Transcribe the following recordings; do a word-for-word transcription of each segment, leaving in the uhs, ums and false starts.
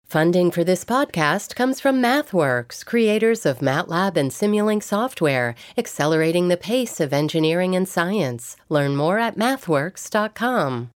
Funding for this podcast comes from MathWorks, creators of MATLAB and Simulink software, accelerating the pace of engineering and science. Learn more at mathworks dot com.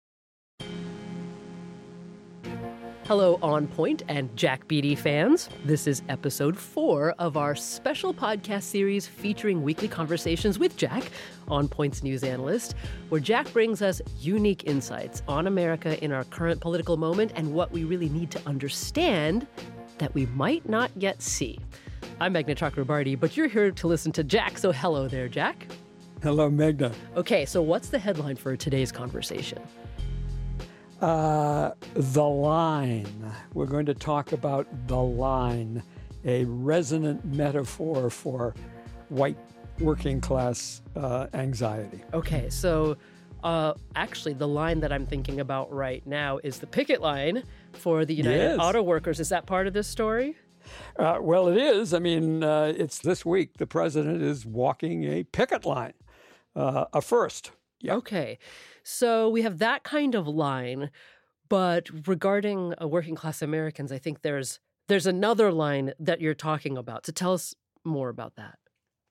Hello, On Point and Jack Beatty fans. This is episode four of our special podcast series featuring weekly conversations with Jack, On Point's news analyst, where Jack brings us unique insights on America in our current political moment and what we really need to understand that we might not yet see. I'm Meghna Chakrabarty, but you're here to listen to Jack, so hello there, Jack. Hello, Meghna. Okay, so what's the headline for today's conversation? Uh, the line. We're going to talk about the line, a resonant metaphor for white working class uh, anxiety. Okay, so uh, actually the line that I'm thinking about right now is the picket line for the United Yes. Auto Workers. Is that part of this story? Uh, well, it is. I mean, uh, it's this week. The president is walking a picket line, uh, a first. Yeah. Okay, so we have that kind of line, but regarding uh, working class Americans, I think there's there's another line that you're talking about. So tell us more about that.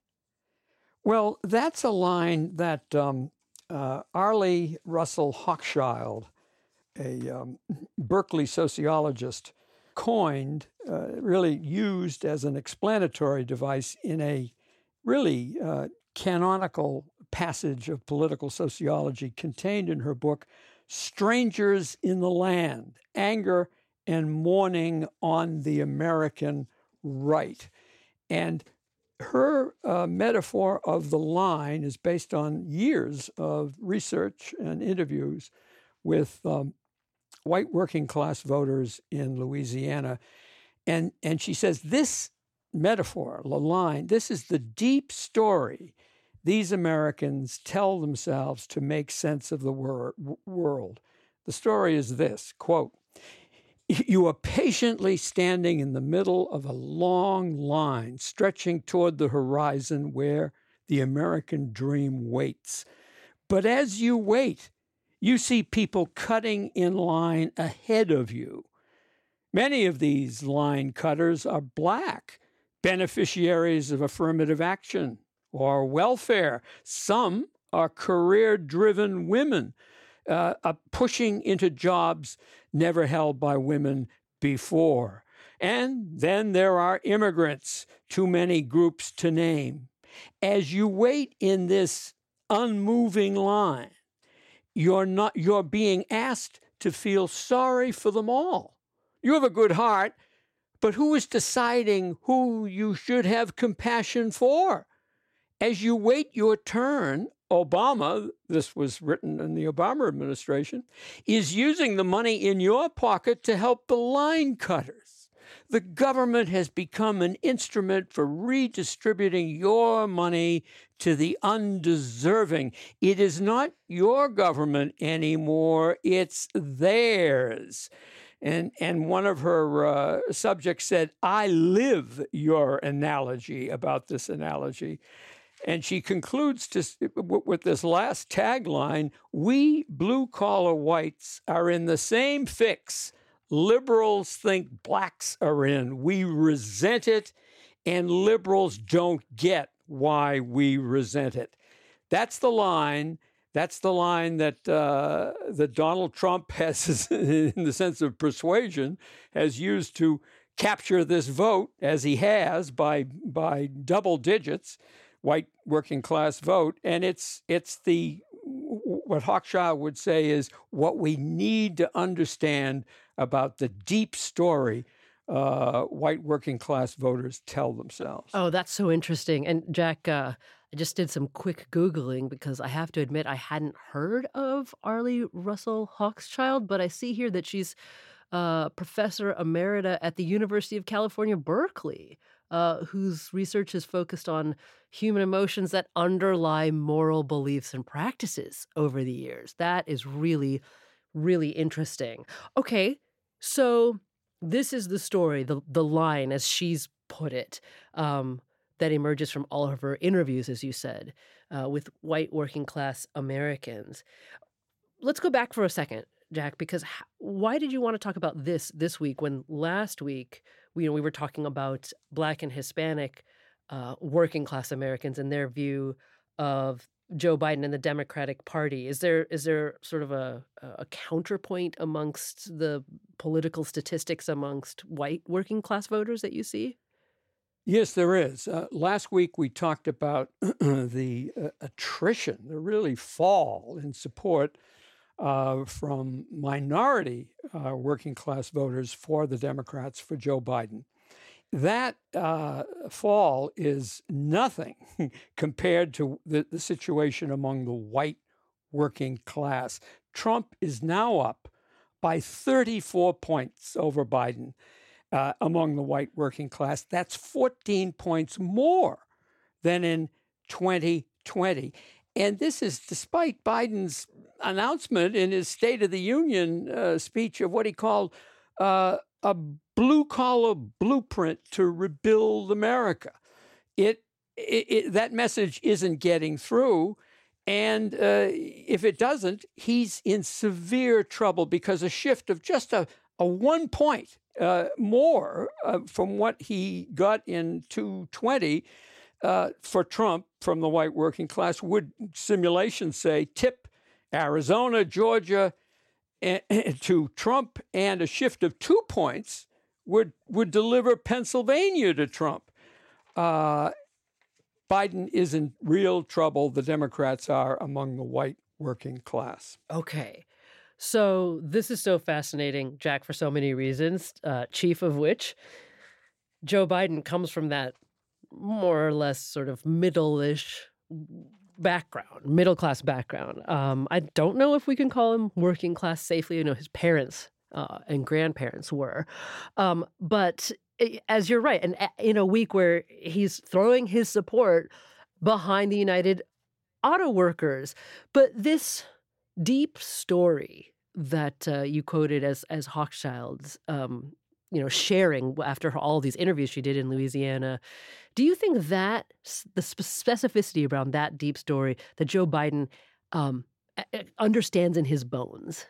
Well, that's a line that um, uh, Arlie Russell Hochschild, a um, Berkeley sociologist, coined, uh, really used as an explanatory device in a really uh, canonical passage of political sociology contained in her book, Strangers in the Land, Anger and Mourning on the American Right. And her uh, metaphor of the line is based on years of research and interviews with um, white working class voters in Louisiana. And, and she says this metaphor, the line, this is the deep story these Americans tell themselves to make sense of the wor- world. The story is this, quote, "You are patiently standing in the middle of a long line stretching toward the horizon where the American dream waits. But as you wait, you see people cutting in line ahead of you. Many of these line cutters are Black, beneficiaries of affirmative action or welfare. Some are career-driven women uh, are pushing into jobs never held by women before. And then there are immigrants, too many groups to name. As you wait in this unmoving line, you're not you're being asked to feel sorry for them all. You have a good heart, but who is deciding who you should have compassion for? As you wait your turn, Obama, this was written in the Obama administration, is using the money in your pocket to help the line cutters. The government has become an instrument for redistributing your money to the undeserving. It is not your government anymore, it's theirs." And and one of her uh, subjects said, "I live your analogy," about this analogy. And she concludes to, with this last tagline, "We blue-collar whites are in the same fix liberals think Blacks are in. We resent it, and liberals don't get why we resent it." That's the line. That's the line that uh, that Donald Trump has, in the sense of persuasion, has used to capture this vote, as he has by by double digits, white working class vote. And it's it's the what Hochschild would say is what we need to understand about the deep story uh, white working class voters tell themselves. Oh, that's so interesting. And Jack, uh, I just did some quick Googling because I have to admit I hadn't heard of Arlie Russell Hochschild, but I see here that she's uh, professor emerita at the University of California, Berkeley, uh, whose research is focused on human emotions that underlie moral beliefs and practices over the years. That is really, really interesting. Okay, so this is the story, the the line, as she's put it, um, that emerges from all of her interviews, as you said, uh, with white working class Americans. Let's go back for a second Jack, because h- why did you want to talk about this this week when last week we, you know, we were talking about Black and Hispanic uh, working class Americans and their view of Joe Biden and the Democratic Party? Is there is there sort of a, a counterpoint amongst the political statistics amongst white working class voters that you see? Yes, there is. Uh, last week we talked about the uh, attrition, the really fall in support uh, from minority uh, working class voters for the Democrats, for Joe Biden. That uh, fall is nothing compared to the, the situation among the white working class. Trump is now up by thirty-four points over Biden. Uh, among the white working class. That's fourteen points more than in twenty twenty. And this is despite Biden's announcement in his State of the Union uh, speech of what he called uh, a blue-collar blueprint to rebuild America. It, it, it that message isn't getting through. And uh, if it doesn't, he's in severe trouble because a shift of just a, a one point Uh, more uh, from what he got in two twenty uh, for Trump from the white working class would, simulations say, tip Arizona, Georgia and, to Trump, and a shift of two points would would deliver Pennsylvania to Trump. Uh, Biden is in real trouble. The Democrats are among the white working class. Okay. So this is so fascinating, Jack, for so many reasons, uh, chief of which Joe Biden comes from that more or less sort of middle-ish background, middle-class background. Um, I don't know if we can call him working class safely. You know, his parents uh, and grandparents were. Um, but as you're right, and in a week where he's throwing his support behind the United Auto Workers, but this deep story that uh, you quoted as as Hochschild's, um, you know, sharing after all these interviews she did in Louisiana. Do you think that the specificity around that deep story that Joe Biden um, understands in his bones?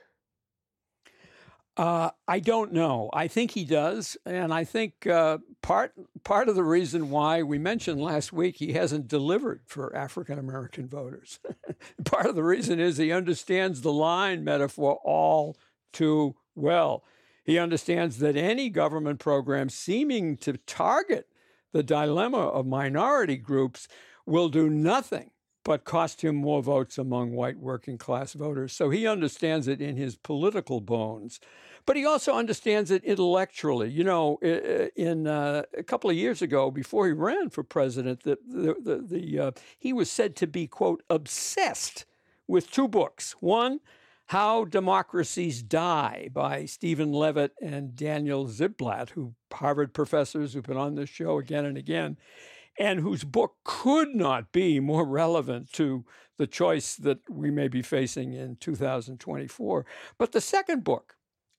Uh, I don't know. I think he does, and I think uh, part part of the reason why we mentioned last week he hasn't delivered for African American voters. Part of the reason is he understands the line metaphor all too well. He understands that any government program seeming to target the dilemma of minority groups will do nothing but cost him more votes among white working class voters. So he understands it in his political bones. But he also understands it intellectually. You know, in uh, a couple of years ago, before he ran for president, the, the, the, the uh, he was said to be, quote, obsessed with two books. One, How Democracies Die by Stephen Levitt and Daniel Ziblatt, who Harvard professors who've been on this show again and again, and whose book could not be more relevant to the choice that we may be facing in two thousand twenty-four. But the second book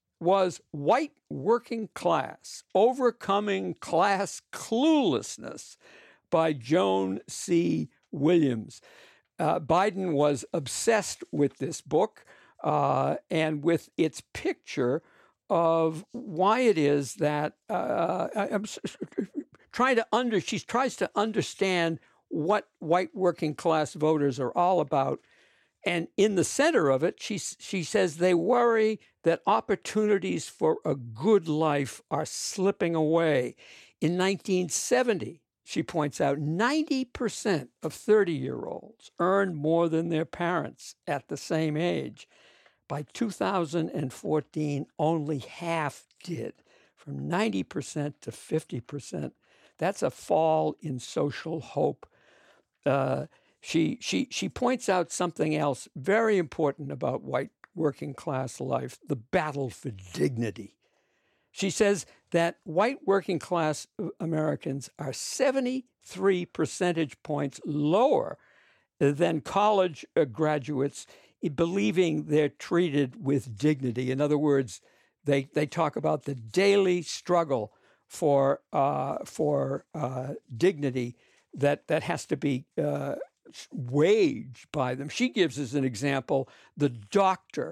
was White Working Class, Overcoming Class Cluelessness by Joan C. Williams. Uh, Biden was obsessed with this book uh, and with its picture of why it is that uh, I'm trying to under, she tries to understand what white working class voters are all about. And in the center of it, she, she says they worry that opportunities for a good life are slipping away. In nineteen seventy, she points out, ninety percent of thirty-year-olds earned more than their parents at the same age. By two thousand fourteen, only half did, from ninety percent to fifty percent. That's a fall in social hope. Uh, She, she, she points out something else very important about white working class life, the battle for dignity. She says that white working class Americans are seventy-three percentage points lower than college graduates, believing they're treated with dignity. In other words, they, they talk about the daily struggle for, uh, for uh, dignity that, that has to be uh, waged by them. She gives as an example the doctor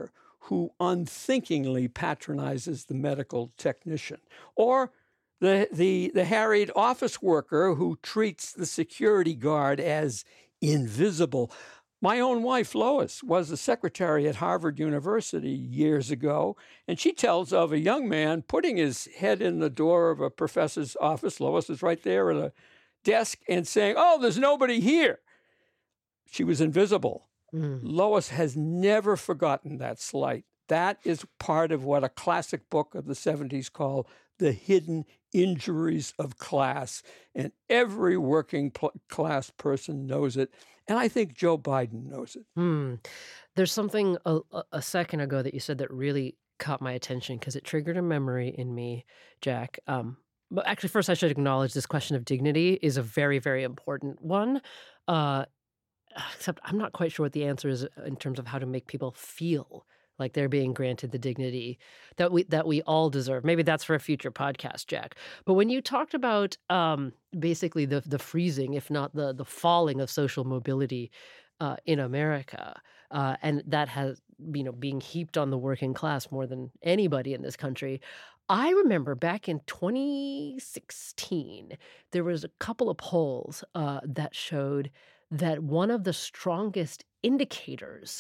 who unthinkingly patronizes the medical technician, or the, the, the harried office worker who treats the security guard as invisible. My own wife, Lois, was a secretary at Harvard University years ago, and she tells of a young man putting his head in the door of a professor's office. Lois is right there at a desk and saying, "Oh, there's nobody here." She was invisible. Mm. Lois has never forgotten that slight. That is part of what a classic book of the seventies called The Hidden Injuries of Class, and every working pl- class person knows it. And I think Joe Biden knows it. Mm. There's something a, a second ago that you said that really caught my attention because it triggered a memory in me, Jack. Um, but actually, first I should acknowledge this question of dignity is a very, very important one. Uh, except I'm not quite sure what the answer is in terms of how to make people feel like they're being granted the dignity that we that we all deserve. Maybe that's for a future podcast, Jack. But when you talked about um, basically the the freezing, if not the the falling of social mobility uh, in America, uh, and that has you know being heaped on the working class more than anybody in this country, I remember back in twenty sixteen there was a couple of polls uh, that showed that one of the strongest indicators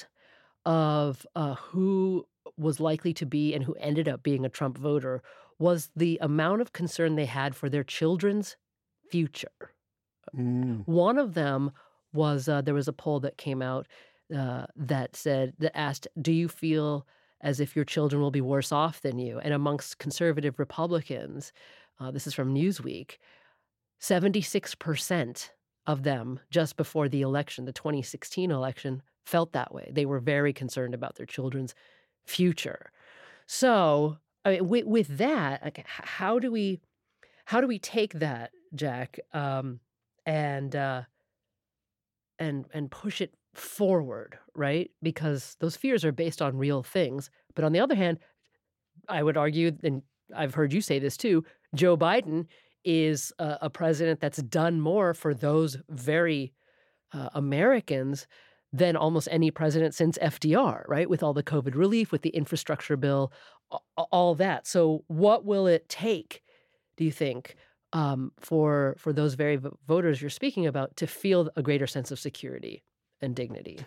of uh, who was likely to be and who ended up being a Trump voter was the amount of concern they had for their children's future. Mm. One of them was uh, there was a poll that came out uh, that said that asked, "Do you feel as if your children will be worse off than you?" And amongst conservative Republicans, uh, this is from Newsweek, seventy-six percent of them just before the election, the twenty sixteen election, felt that way. They were very concerned about their children's future. So, I mean, with, with that, like, how do we, how do we take that, Jack, um, and uh, and and push it forward, right? Because those fears are based on real things. But on the other hand, I would argue, and I've heard you say this too, Joe Biden is a, a president that's done more for those very uh, Americans than almost any president since F D R, right? With all the COVID relief, with the infrastructure bill, all that. So what will it take, do you think, um, for for those very voters you're speaking about to feel a greater sense of security and dignity?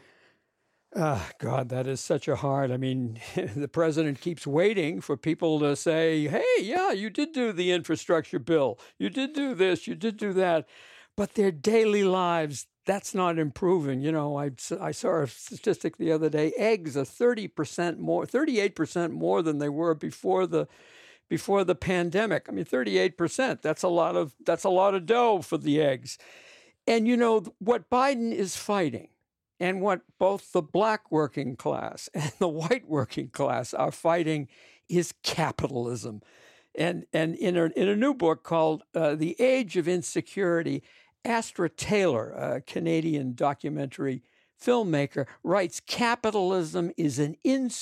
Oh, God, that is such a hard. I mean, the president keeps waiting for people to say, "Hey, yeah, you did do the infrastructure bill. You did do this. You did do that." But their daily lives, that's not improving. You know, I, I saw a statistic the other day. Eggs are thirty percent more, thirty-eight percent more than they were before the before the pandemic. I mean, thirty-eight percent. That's a lot of that's a lot of dough for the eggs. And you know what Biden is fighting, and what both the black working class and the white working class are fighting, is capitalism. And and in a, in a new book called uh, The Age of Insecurity, Astra Taylor, a Canadian documentary filmmaker, writes, "Capitalism is an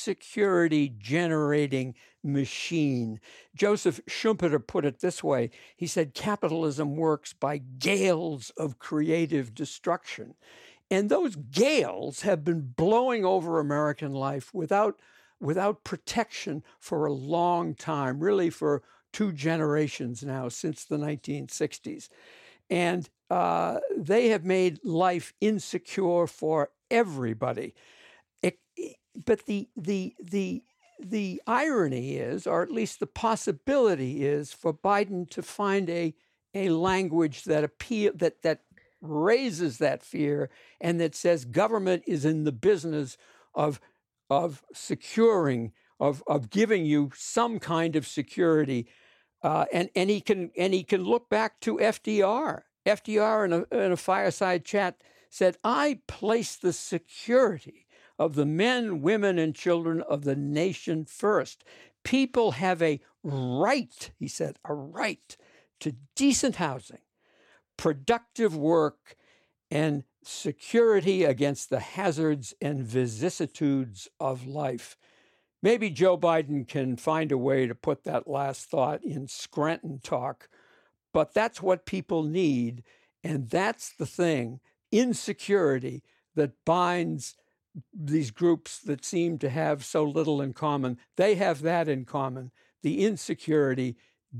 insecurity-generating machine." Joseph Schumpeter put it this way. He said, "Capitalism works by gales of creative destruction." And those gales have been blowing over American life without, without protection for a long time, really for two generations now, since the nineteen sixties. And uh, they have made life insecure for everybody. It, but the, the, the, the irony is, or at least the possibility is, for Biden to find a, a language that appeal that that raises that fear and that says government is in the business of of securing, of of giving you some kind of security, uh, and and he can and he can look back to F D R. F D R in a, in a fireside chat said, "I place the security of the men, women, and children of the nation first. People have a right," he said, "a right to decent housing, productive work, and security against the hazards and vicissitudes of life." Maybe Joe Biden can find a way to put that last thought in Scranton talk, but that's what people need, and that's the thing, insecurity, that binds these groups that seem to have so little in common, they have that in common, the insecurity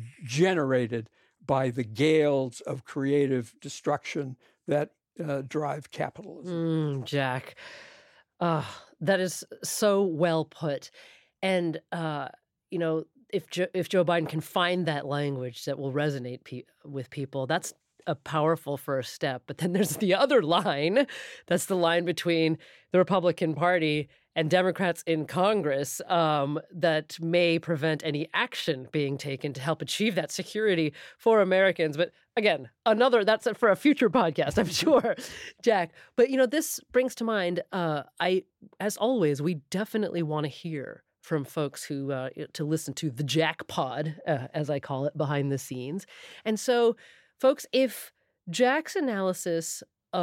generated by the gales of creative destruction that uh, drive capitalism. Mm, Jack, uh, that is so well put. And, uh, you know, if jo- if Joe Biden can find that language that will resonate pe- with people, that's a powerful first step. But then there's the other line. That's the line between the Republican Party and Democrats in Congress um, that may prevent any action being taken to help achieve that security for Americans. But again, another, that's for a future podcast, I'm sure, Jack. But, you know, this brings to mind, uh, I, as always, we definitely want to hear from folks who, uh, to listen to the Jack Pod, uh, as I call it, behind the scenes. And so, folks, if Jack's analysis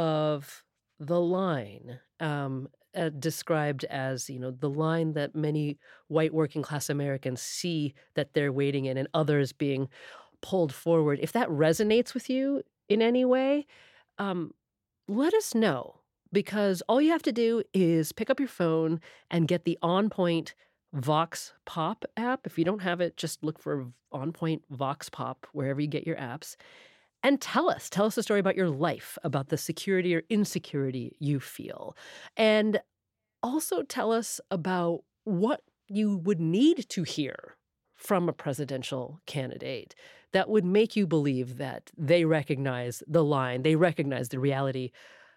of the line, um, uh, described as, you know, the line that many white working class Americans see that they're waiting in and others being pulled forward, if that resonates with you in any way, um, let us know. Because all you have to do is pick up your phone and get the On Point Vox Pop app. If you don't have it, just look for On Point Vox Pop wherever you get your apps. And tell us, tell us a story about your life, about the security or insecurity you feel. And also tell us about what you would need to hear from a presidential candidate that would make you believe that they recognize the line, they recognize the reality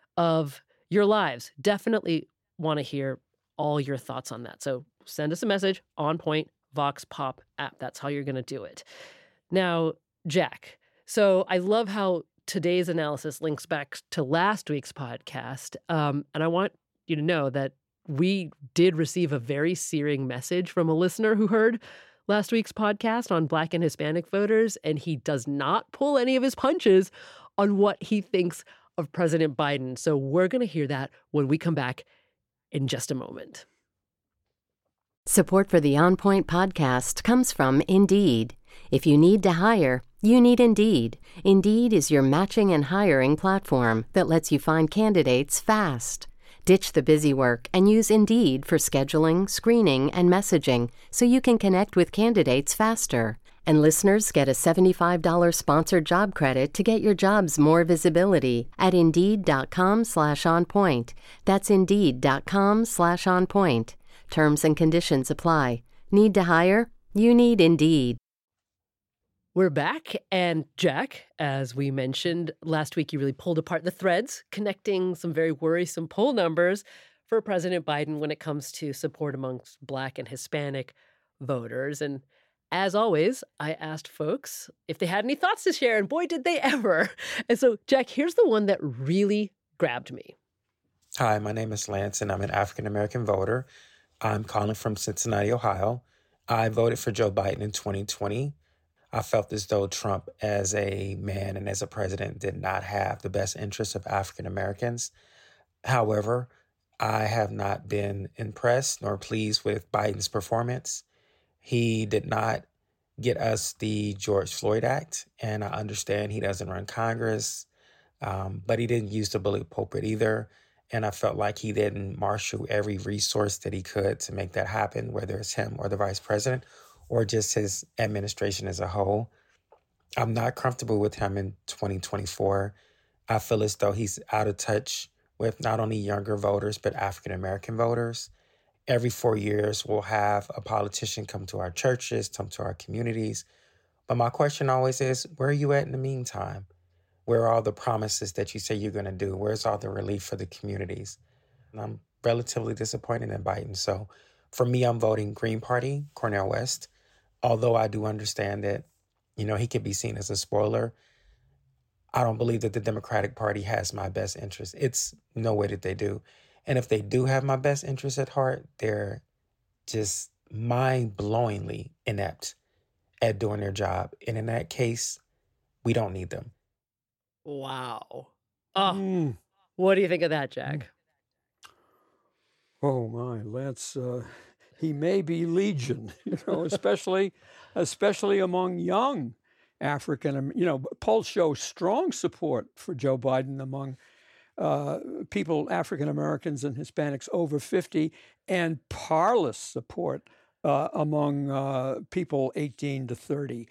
of your lives. Definitely want to hear all your thoughts on that. So send us a message, On Point Vox Pop app. That's how you're going to do it. Now, Jack, so I love how today's analysis links back to last week's podcast. Um, and I want you to know that we did receive a very searing message from a listener who heard last week's podcast on Black and Hispanic voters, and he does not pull any of his punches on what he thinks of President Biden. So we're going to hear that when we come back in just a moment. Support for the On Point podcast comes from Indeed. If you need to hire, you need Indeed. Indeed is your matching and hiring platform that lets you find candidates fast. Ditch the busy work and use Indeed for scheduling, screening, and messaging so you can connect with candidates faster. And listeners get a seventy-five dollars sponsored job credit to get your jobs more visibility at Indeed.com slash on point. That's Indeed.com slash on point. Terms and conditions apply. Need to hire? You need Indeed. We're back, and Jack, as we mentioned last week, you really pulled apart the threads, connecting some very worrisome poll numbers for President Biden when it comes to support amongst Black and Hispanic voters. And as always, I asked folks if they had any thoughts to share, and boy, did they ever. And so, Jack, here's the one that really grabbed me. Hi, my name is Lance, and I'm an African-American voter. I'm calling from Cincinnati, Ohio. I voted for Joe Biden in twenty twenty. I felt as though Trump, as a man and as a president, did not have the best interests of African Americans. However, I have not been impressed nor pleased with Biden's performance. He did not get us the George Floyd Act, and I understand he doesn't run Congress, um, but he didn't use the bully pulpit either. And I felt like he didn't marshal every resource that he could to make that happen, whether it's him or the vice president, or just his administration as a whole. I'm not comfortable with him in twenty twenty-four. I feel as though he's out of touch with not only younger voters, but African-American voters. Every four years, we'll have a politician come to our churches, come to our communities. But my question always is, where are you at in the meantime? Where are all the promises that you say you're going to do? Where's all the relief for the communities? And I'm relatively disappointed in Biden. So for me, I'm voting Green Party, Cornel West. Although I do understand that, you know, he could be seen as a spoiler, I don't believe that the Democratic Party has my best interest. It's no way that they do. And if they do have my best interest at heart, they're just mind-blowingly inept at doing their job. And in that case, we don't need them. Wow. Oh, Mm. what do you think of that, Jack? Oh my, Lance, uh, he may be legion, you know, especially, especially among young African, you know, polls show strong support for Joe Biden among uh, people, African Americans and Hispanics over fifty, and parlous support uh, among uh, people eighteen to thirty.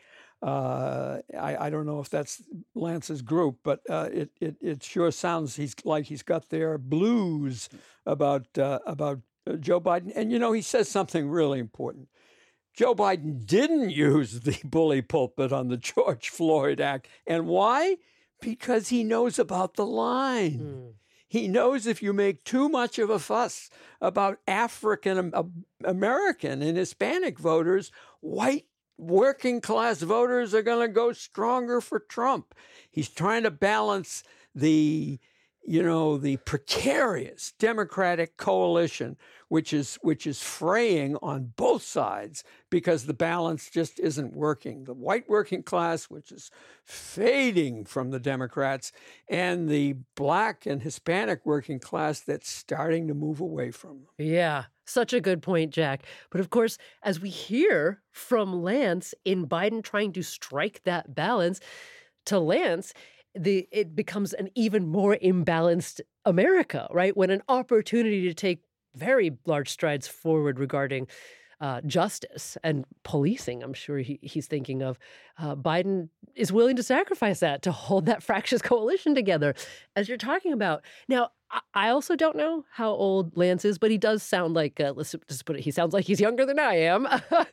Uh, I, I don't know if that's Lance's group, but uh, it, it it sure sounds he's like he's got their blues about uh, about Joe Biden. And you know, he says something really important. Joe Biden didn't use the bully pulpit on the George Floyd Act, and why? Because he knows about the line. Mm. He knows if you make too much of a fuss about African American and Hispanic voters, white working class voters are going to go stronger for Trump. He's trying to balance the, you know, the precarious Democratic coalition, which is which is fraying on both sides because the balance just isn't working. The white working class, which is fading from the Democrats, and the black and Hispanic working class that's starting to move away from them. Yeah. Such a good point, Jack. But of course, as we hear from Lance in Biden trying to strike that balance, to Lance, the it becomes an even more imbalanced America, right? When an opportunity to take very large strides forward regarding uh, justice and policing, I'm sure he, he's thinking of, uh, Biden is willing to sacrifice that to hold that fractious coalition together, as you're talking about. Now, I also don't know how old Lance is, but he does sound like, uh, let's just put it, he sounds like he's younger than I am.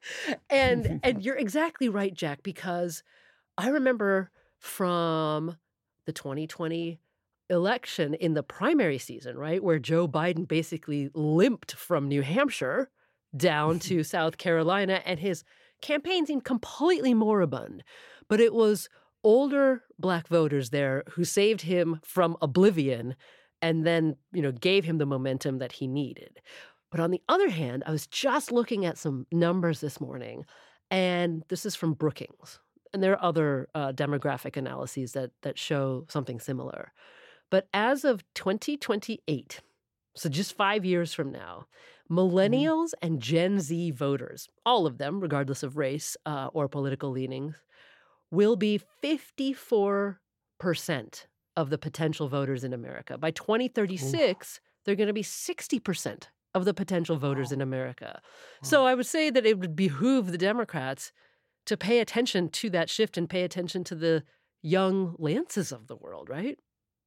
and and you're exactly right, Jack, because I remember from the twenty twenty election in the primary season, right, where Joe Biden basically limped from New Hampshire down to South Carolina, and his campaign seemed completely moribund. But it was older black voters there who saved him from oblivion and then, you know, gave him the momentum that he needed. But on the other hand, I was just looking at some numbers this morning, and this is from Brookings. And there are other uh, demographic analyses that that show something similar. But as of twenty twenty-eight, so just five years from now, millennials mm-hmm. and Gen Z voters, all of them, regardless of race uh, or political leanings, will be fifty-four percent of the potential voters in America. By twenty thirty-six, Ooh. They're going to be sixty percent of the potential voters wow. in America. Wow. So I would say that it would behoove the Democrats to pay attention to that shift and pay attention to the young Lances of the world, right?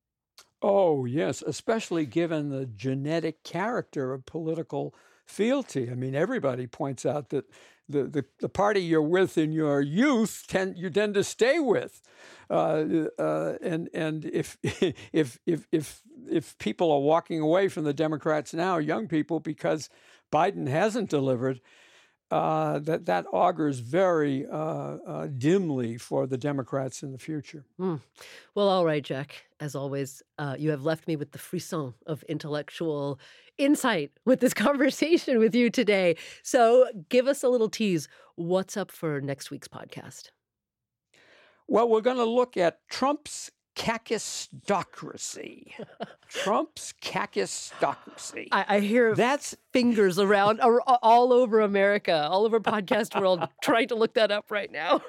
Oh, yes, especially given the genetic character of political fealty. I mean, everybody points out that the, the, the party you're with in your youth tend you tend to stay with, uh, uh, and and if if if if if people are walking away from the Democrats now, young people, because Biden hasn't delivered, uh, that that augurs very uh, uh, dimly for the Democrats in the future. Mm. Well, all right, Jack. As always, uh, you have left me with the frisson of intellectual insight with this conversation with you today. So give us a little tease. What's up for next week's podcast? Well, we're going to look at Trump's kakistocracy. Trump's kakistocracy. I, I hear that's fingers around all over America, all over podcast world, trying to look that up right now.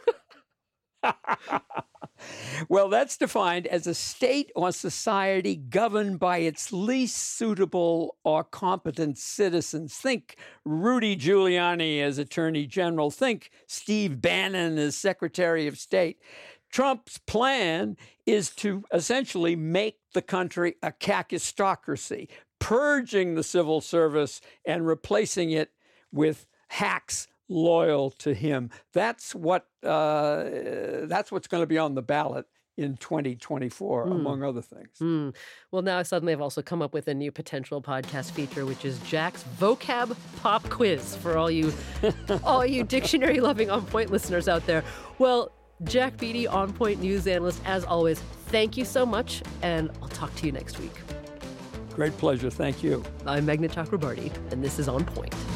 Well, that's defined as a state or society governed by its least suitable or competent citizens. Think Rudy Giuliani as Attorney General. Think Steve Bannon as Secretary of State. Trump's plan is to essentially make the country a kakistocracy, purging the civil service and replacing it with hacks loyal to him. That's what uh, that's what's going to be on the ballot in twenty twenty-four, mm. among other things. Mm. Well, now suddenly I've also come up with a new potential podcast feature, which is Jack's vocab pop quiz for all you all you dictionary loving On Point listeners out there. Well, Jack Beatty, On Point news analyst, as always, thank you so much, and I'll talk to you next week. Great pleasure. Thank you. I'm Meghna Chakrabarty, and this is On Point.